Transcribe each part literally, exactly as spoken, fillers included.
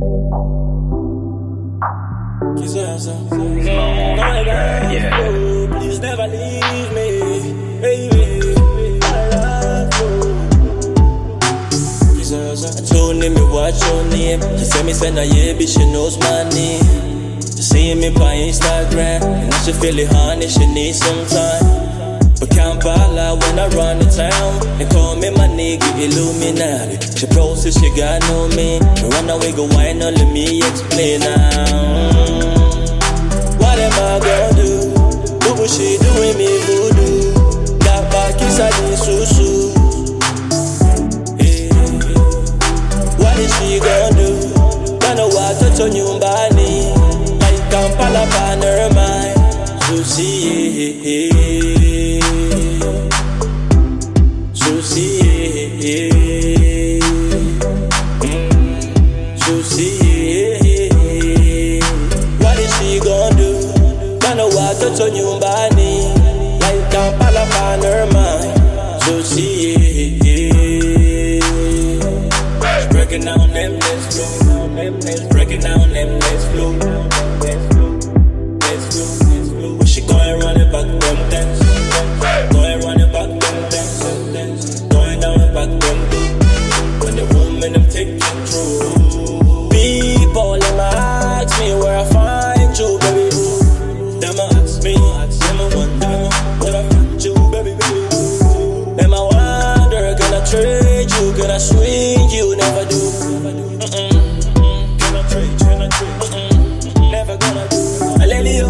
Yeah. Please never leave me, baby. I love you. I told him me watch your name. She said me send her yeah, bitch, she knows my name. She see me by Instagram, and she feel it honey, she needs some time. But can't ball when I run the town. They call me my nigga Illuminati. She process, she got no me. Me run away, go wine, now let me explain now. What am I gonna do? Look what she doing me voodoo. Got back inside the susu. Hey. What is she gonna do? Gonna walk to turn you body. Like Kampala on her mind. Susi, hey, hey. Susi, hey, hey. Mm. Susi, hey, hey. What is she gonna do? Gonna walk to turn you body. Like Kampala on her mind. Susi, hey, hey. She's breaking down them let's flow. Breaking down them let's flow. When she going run it back them dance. Going run it back them dance. Going down it back them do. When the woman them take control. People them ask me where I find you, baby. Them ask me, them a wonder where I find you, baby, baby. Them a wonder, can I trade you, can I swing you, never do. Mm-mm. Can I trade, can I trade, mm-mm. Never gonna do. I let you.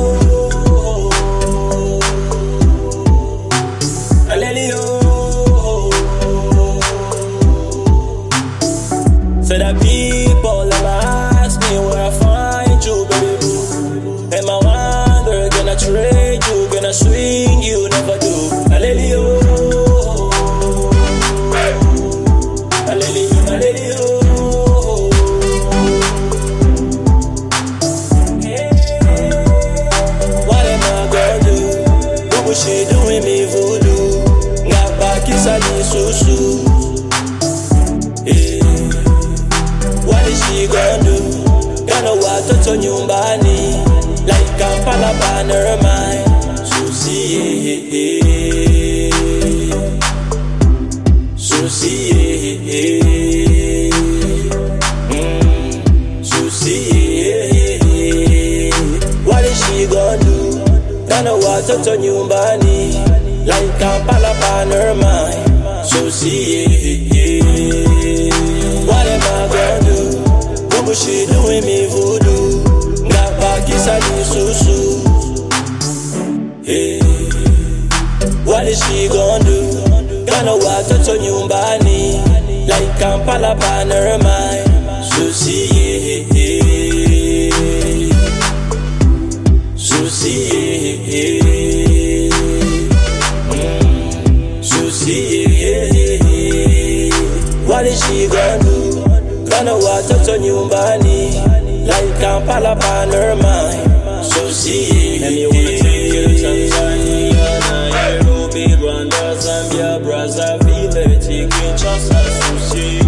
So that people them ask me where I find you, baby. Am I wonder, can I trade you, can I swing you, never do. I let you. I let you, I let you. What am I gonna do? What was she doing me voodoo? Got back inside the susu. Yeah. What is she gonna do? Gonna walk to turn you body. Like Kampala on her mind. Susi, yeah, yeah. Susi, yeah, yeah. Mm. Susi, yeah, yeah. What is she gonna do? Gonna walk to turn you body. Like Kampala on her mind. Susi, yeah, yeah. What am I gonna do? What was she doing me voodoo? Got back inside the susu. Hey. What is she gonna do? Gonna walk to turn you body. Like Kampala on her mind. Susi, yeah, yeah. Susi, yeah, yeah. Mm. Susi, yeah, yeah. What is she gonna do? Gonna walk to turn you body. Like Kampala on her mind. Susi, yeah, yeah. Wanna take you to Tanzania, Nairobi, Rwanda, Zambia, Brazzaville. Take you just as Susi.